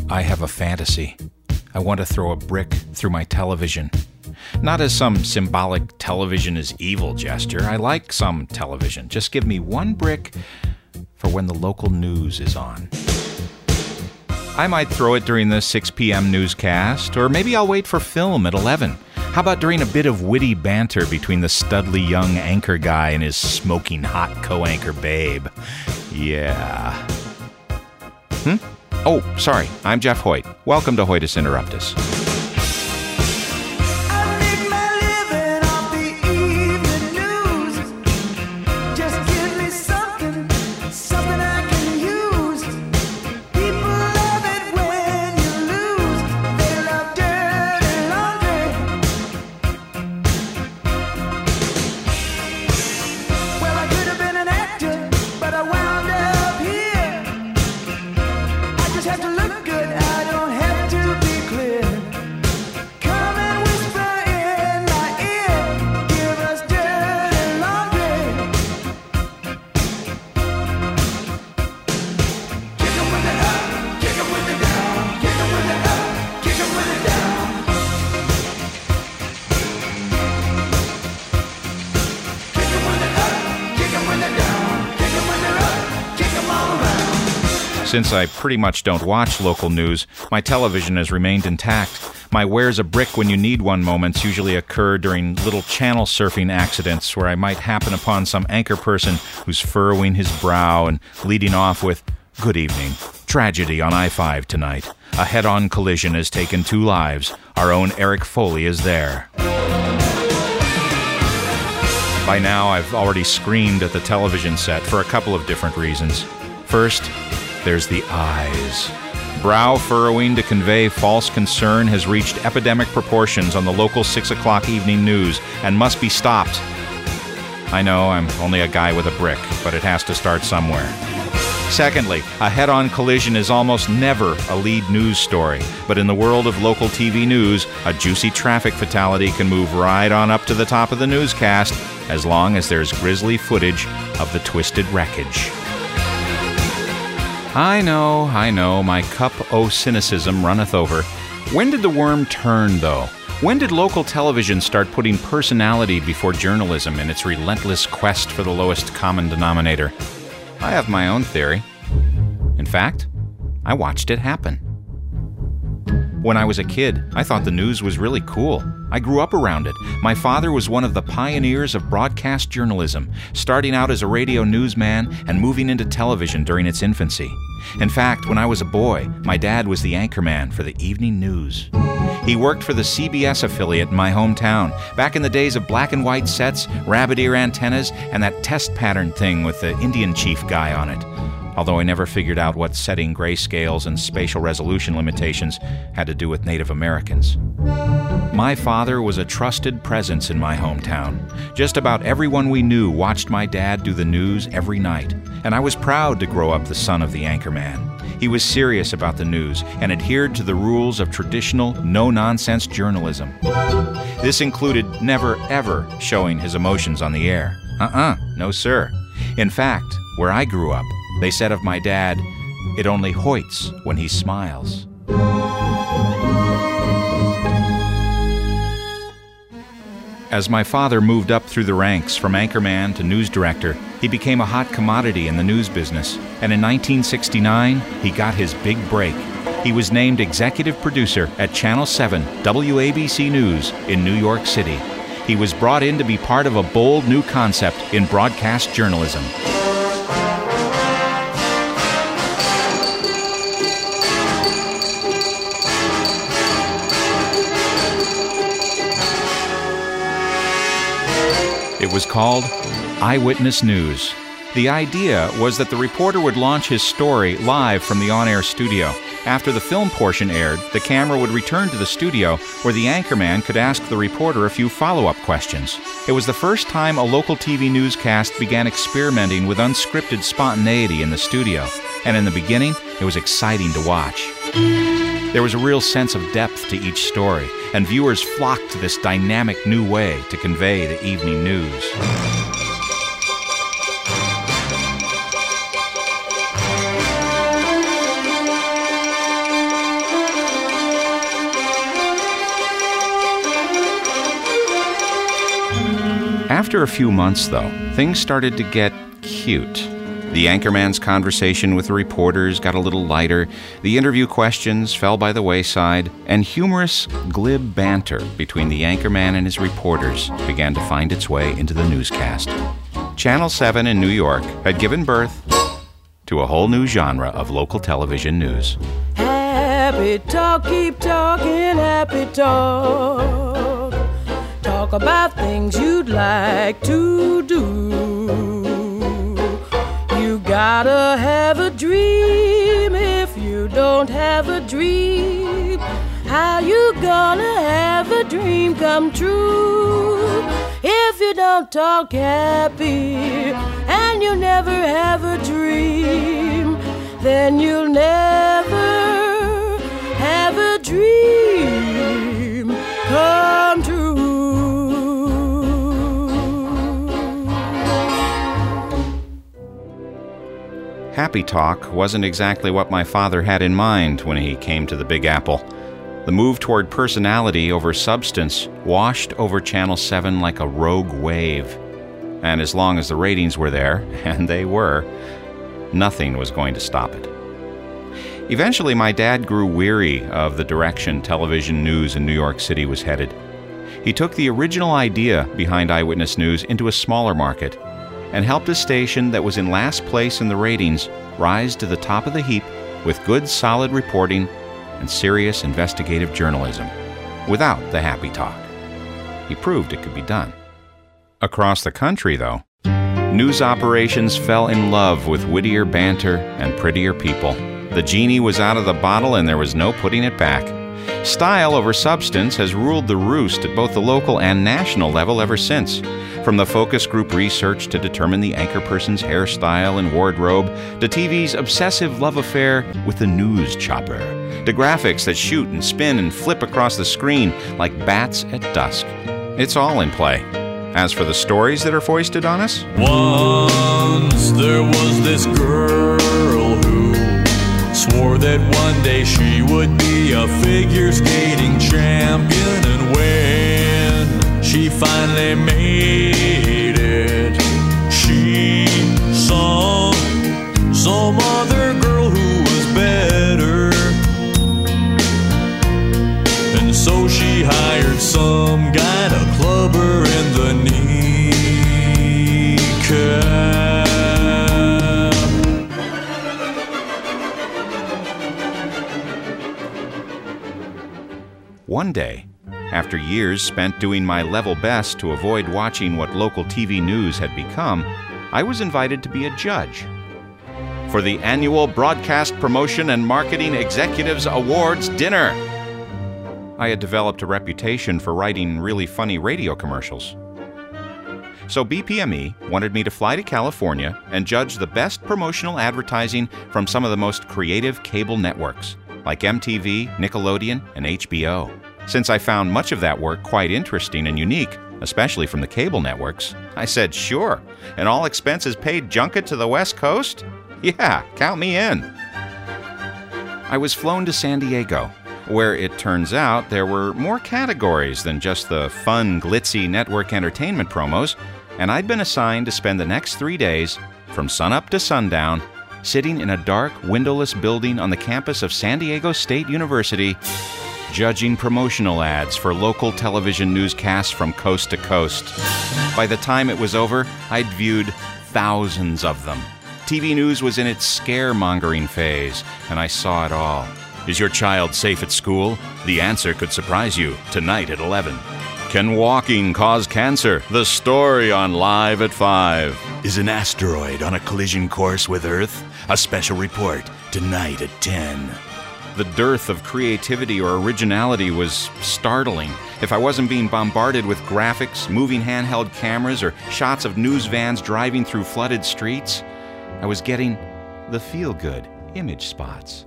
I have a fantasy. I want to throw a brick through my television. Not as some symbolic television is evil gesture. I like some television. Just give me one brick for when the local news is on. I might throw it during the 6 p.m. newscast, or maybe I'll wait for film at 11. How about during a bit of witty banter between the studly young anchor guy and his smoking hot co-anchor babe? Yeah. Oh, sorry. I'm Jeff Hoyt. Welcome to Hoytus Interruptus. Since I pretty much don't watch local news, my television has remained intact. My where's a brick when you need one moments usually occur during little channel surfing accidents where I might happen upon some anchor person who's furrowing his brow and leading off with, "Good evening. Tragedy on I-5 tonight. A head-on collision has taken 2 lives. Our own Eric Foley is there." By now, I've already screamed at the television set for a couple of different reasons. First, there's the eyes. Brow furrowing to convey false concern has reached epidemic proportions on the local 6 o'clock evening news and must be stopped. I know I'm only a guy with a brick, but it has to start somewhere. Secondly, a head-on collision is almost never a lead news story, but in the world of local TV news, a juicy traffic fatality can move right on up to the top of the newscast as long as there's grisly footage of the twisted wreckage. I know, my cup o' cynicism runneth over. When did the worm turn, though? When did local television start putting personality before journalism in its relentless quest for the lowest common denominator? I have my own theory. In fact, I watched it happen. When I was a kid, I thought the news was really cool. I grew up around it. My father was one of the pioneers of broadcast journalism, starting out as a radio newsman and moving into television during its infancy. In fact, when I was a boy, my dad was the anchorman for the evening news. He worked for the CBS affiliate in my hometown, back in the days of black and white sets, rabbit ear antennas, and that test pattern thing with the Indian chief guy on it. Although I never figured out what setting grayscales and spatial resolution limitations had to do with Native Americans. My father was a trusted presence in my hometown. Just about everyone we knew watched my dad do the news every night, and I was proud to grow up the son of the anchorman. He was serious about the news and adhered to the rules of traditional, no-nonsense journalism. This included never, ever showing his emotions on the air. No sir. In fact, where I grew up, they said of my dad, "It only hoits when he smiles." As my father moved up through the ranks from anchorman to news director, he became a hot commodity in the news business, and in 1969, he got his big break. He was named executive producer at Channel 7 WABC News in New York City. He was brought in to be part of a bold new concept in broadcast journalism. It was called Eyewitness News. The idea was that the reporter would launch his story live from the on-air studio. After the film portion aired, the camera would return to the studio where the anchorman could ask the reporter a few follow-up questions. It was the first time a local TV newscast began experimenting with unscripted spontaneity in the studio, and in the beginning, it was exciting to watch. There was a real sense of depth to each story, and viewers flocked to this dynamic new way to convey the evening news. After a few months, though, things started to get cute. The anchorman's conversation with the reporters got a little lighter, the interview questions fell by the wayside, and humorous, glib banter between the anchorman and his reporters began to find its way into the newscast. Channel 7 in New York had given birth to a whole new genre of local television news. Happy talk, keep talking, happy talk. Talk about things you'd like to do. You gotta have a dream. If you don't have a dream, how you gonna have a dream come true? If you don't talk happy and you never have a dream, then you'll never have a dream come true. Happy Talk wasn't exactly what my father had in mind when he came to the Big Apple. The move toward personality over substance washed over Channel 7 like a rogue wave. And as long as the ratings were there, and they were, nothing was going to stop it. Eventually, my dad grew weary of the direction television news in New York City was headed. He took the original idea behind Eyewitness News into a smaller market and helped a station that was in last place in the ratings rise to the top of the heap with good, solid reporting and serious investigative journalism, without the happy talk. He proved it could be done. Across the country, though, news operations fell in love with wittier banter and prettier people. The genie was out of the bottle and there was no putting it back. Style over substance has ruled the roost at both the local and national level ever since. From the focus group research to determine the anchor person's hairstyle and wardrobe, to TV's obsessive love affair with the news chopper, to graphics that shoot and spin and flip across the screen like bats at dusk. It's all in play. As for the stories that are foisted on us, once there was this girl who swore that one day she would be a figure skating champion, and when she finally made it, she saw some other girl who was better, and so she hired some guy to club her in the kneecap. one day, after years spent doing my level best to avoid watching what local TV news had become, I was invited to be a judge for the annual Broadcast Promotion and Marketing Executives Awards dinner. I had developed a reputation for writing really funny radio commercials. So BPME wanted me to fly to California and judge the best promotional advertising from some of the most creative cable networks, like MTV, Nickelodeon, and HBO. Since I found much of that work quite interesting and unique, especially from the cable networks, I said sure, and all expenses paid junket to the West Coast? Yeah, count me in. I was flown to San Diego, where it turns out there were more categories than just the fun, glitzy network entertainment promos, and I'd been assigned to spend the next 3 days, from sunup to sundown, sitting in a dark, windowless building on the campus of San Diego State University, judging promotional ads for local television newscasts from coast to coast. By the time it was over, I'd viewed thousands of them. TV news was in its scaremongering phase, and I saw it all. Is your child safe at school? The answer could surprise you tonight at 11. Can walking cause cancer? The story on Live at 5. Is an asteroid on a collision course with Earth? A special report tonight at 10. The dearth of creativity or originality was startling. If I wasn't being bombarded with graphics, moving handheld cameras, or shots of news vans driving through flooded streets, I was getting the feel-good image spots.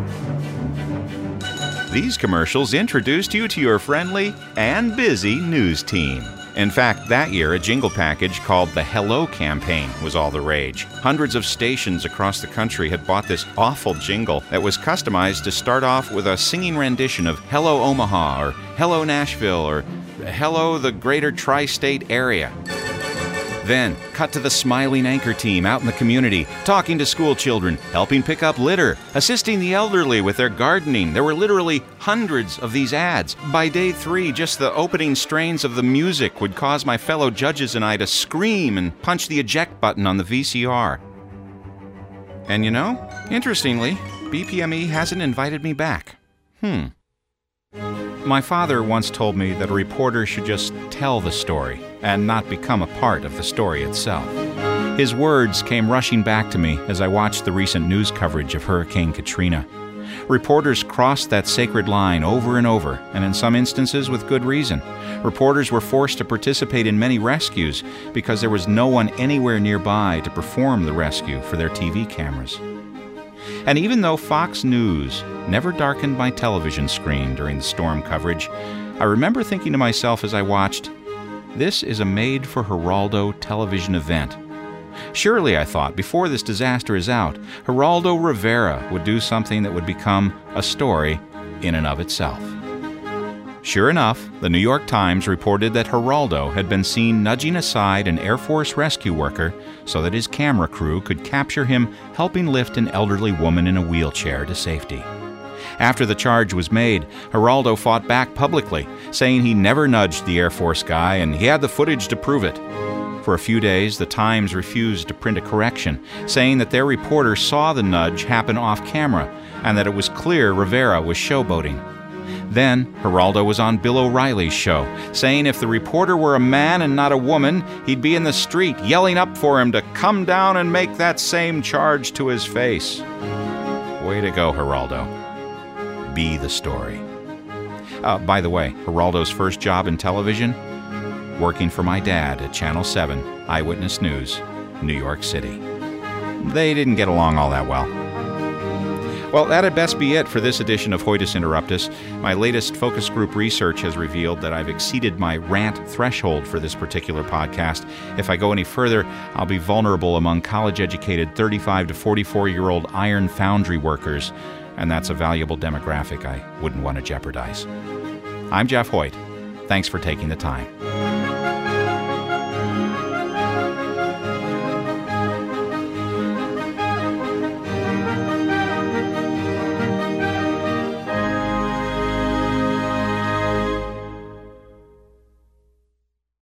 These commercials introduced you to your friendly and busy news team. In fact, that year, a jingle package called the Hello Campaign was all the rage. Hundreds of stations across the country had bought this awful jingle that was customized to start off with a singing rendition of Hello Omaha, or Hello Nashville, or Hello the Greater Tri-State Area. Then, cut to the smiling anchor team out in the community, talking to school children, helping pick up litter, assisting the elderly with their gardening. There were literally hundreds of these ads. By day 3, just the opening strains of the music would cause my fellow judges and I to scream and punch the eject button on the VCR. And you know, interestingly, BPME hasn't invited me back. My father once told me that a reporter should just tell the story and not become a part of the story itself. His words came rushing back to me as I watched the recent news coverage of Hurricane Katrina. Reporters crossed that sacred line over and over, and in some instances with good reason. Reporters were forced to participate in many rescues because there was no one anywhere nearby to perform the rescue for their TV cameras. And even though Fox News never darkened my television screen during the storm coverage, I remember thinking to myself as I watched, this is a made-for-Geraldo television event. Surely, I thought, before this disaster is out, Geraldo Rivera would do something that would become a story in and of itself. Sure enough, the New York Times reported that Geraldo had been seen nudging aside an Air Force rescue worker so that his camera crew could capture him helping lift an elderly woman in a wheelchair to safety. After the charge was made, Geraldo fought back publicly, saying he never nudged the Air Force guy and he had the footage to prove it. For a few days, the Times refused to print a correction, saying that their reporter saw the nudge happen off camera and that it was clear Rivera was showboating. Then, Geraldo was on Bill O'Reilly's show, saying if the reporter were a man and not a woman, he'd be in the street yelling up for him to come down and make that same charge to his face. Way to go, Geraldo. Be the story. By the way, Geraldo's first job in television? Working for my dad at Channel 7, Eyewitness News, New York City. They didn't get along all that well. Well, that'd best be it for this edition of Hoitus Interruptus. My latest focus group research has revealed that I've exceeded my rant threshold for this particular podcast. If I go any further, I'll be vulnerable among college-educated 35 to 44-year-old iron foundry workers, and that's a valuable demographic I wouldn't want to jeopardize. I'm Jeff Hoyt. Thanks for taking the time.